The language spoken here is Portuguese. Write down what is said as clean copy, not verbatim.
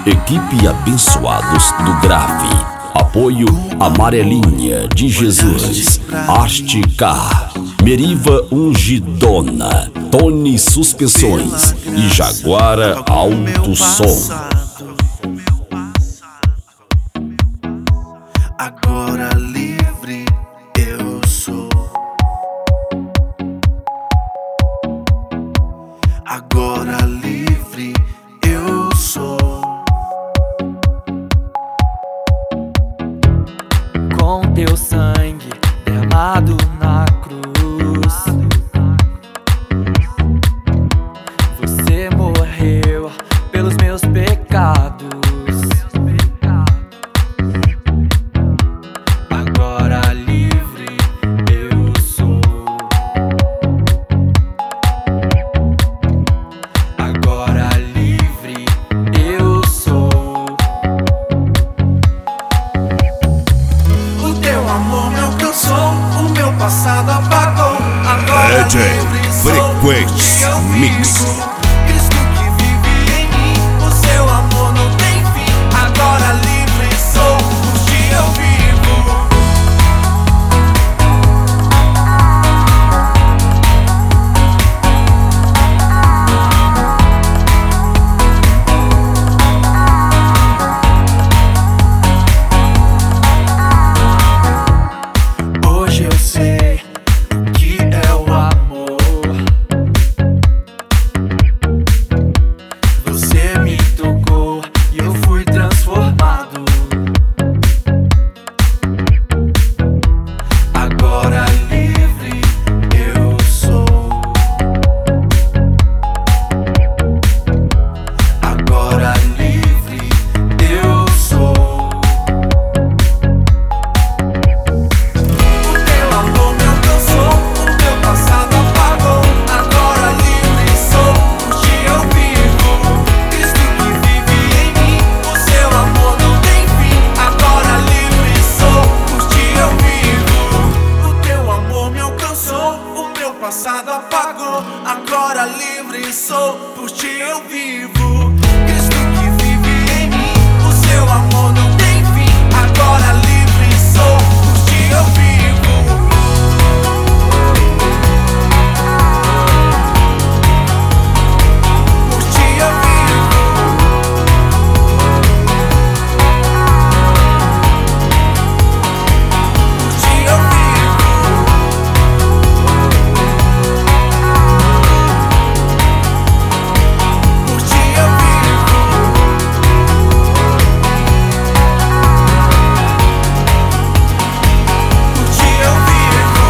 Equipe Abençoados do Grave. Apoio Amarelinha de Jesus, Arte K, Meriva Ungidona, Tony Suspensões e Jaguara Alto Som. Agora livre eu sou. Agora livre eu sou. Com teu sangue derramado na cruz, você morreu pelos meus pecados. Agora livre eu sou. Agora livre eu sou. O teu amor me alcançou, o meu passado apagou. Agora DJ livre sou. Frequency Eu Mix. vivo. Cristo que vive em mim, o seu amor não tem fim. Agora livre sou, por ti eu vivo. Hoje eu sei o que é o amor. Você me tocou e eu fui transformado. Agora livre eu sou. Agora livre eu sou. O teu amor me alcançou, o meu passado apagou. Agora livre sou, por ti eu vivo. Cristo que vive em mim, o seu amor não tem fim. Agora livre sou, por ti eu vivo. O teu amor me alcançou, o meu passado apagou. Agora livre sou, por ti eu vivo. Cristo que vive em mim, o seu amor não